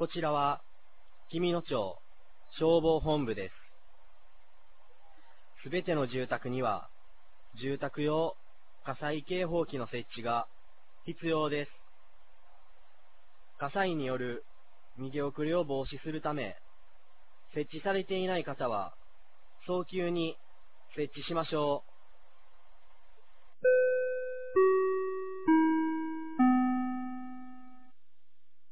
こちらは、紀美野町消防本部です。すべての住宅には、住宅用火災警報器の設置が必要です。火災による逃げ遅れを防止するため、設置されていない方は、早急に設置しましょう。